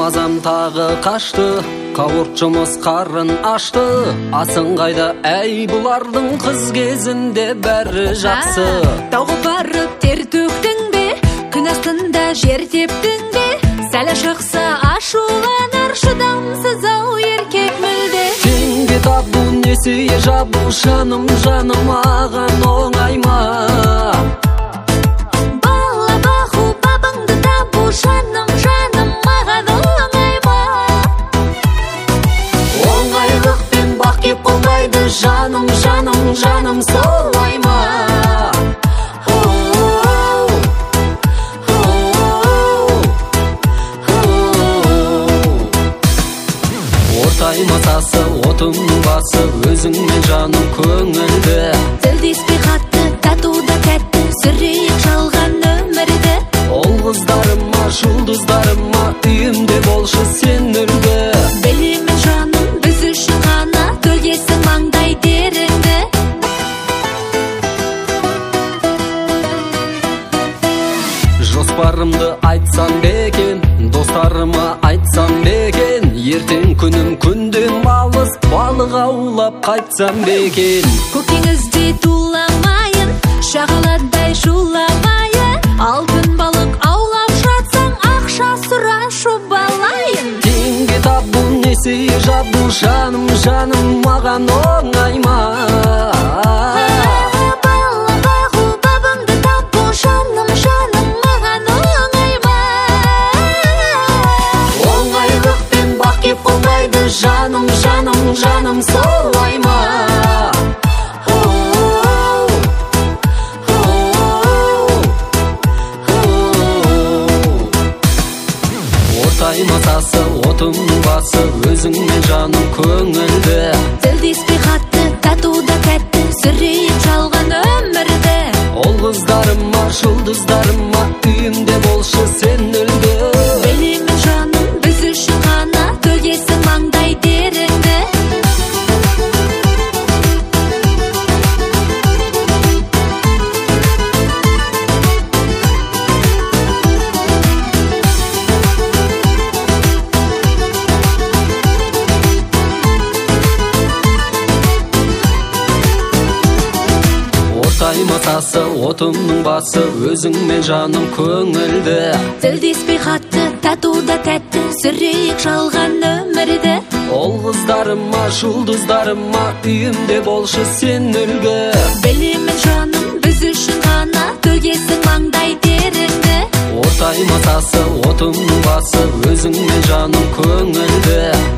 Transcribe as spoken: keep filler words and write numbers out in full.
мазам тағы қашты, қауырт жұмыс қарын ашты. Асың қайда әй бұлардың, қыз кезінде бәрі жақсы. Тауға барып тер төктің бе, күн астында жер тептің бе? Сәл шықса ашуланар, шыдамсыз ау еркек мүлде. Теңге табу несие жабу, жаным жаным маған оңай ма? Бала бақу бабыңды табу, жаным жаным маған оңай ма? Оңайлықпен бақ кеп қоймайды, жаным жаным жаным солай ма? Ортай масасы, отымның басы, өзіңмен жаным көңілді. Тілдеспей қатты, татуда тәтті, сүрейік жалған өмірді. Ол қыздарыма, жұлдыздарыма, үйімде болшы сен үлгі. Білемін жаным, біз үшін ғана төгесің маңдай теріңді. Жоспарымды айтсам бекен, достарыма айтсам бекен, ертең күнім күнден алыс, балық аулап қайтсам бекен. Көкеңізде туламайын, шағаладай шуламайын, алтын балық аулап жатсаң, ақша сұрашу балайын. Теңге табу несие жабу, жаным жаным маған оңай ма? Бала бағу бабыңды табу, жаным жаным маған оңай ма? Оңайлықпен бақ кеп қоймайды, жаным жаным жаным солай ма? Ортай масасы, отымның басы, өзіңмен жаным көңілді. Тілдеспей қатты, татуда тәтті, сүрейік жалған өмірді. Ол қыздарыма, жұлдыздарыма, үйімде болшы сен үлгі. Білемін жаным, біз үшін ғана төгесің маңдай теріңді. Ортай масасы, отымның басы, өзіңмен жаным көңілді. Тілдеспей қатты, татуда тәтті, сүрейік жалған өмірді. Ол қыздарыма, жұлдыздарыма, үйімде болшы сен үлгі. Білемін жаным, біз үшін ғана төгесің маңдай теріңді. Ортай масасы, отымның басы, өзіңмен жаным көңілді.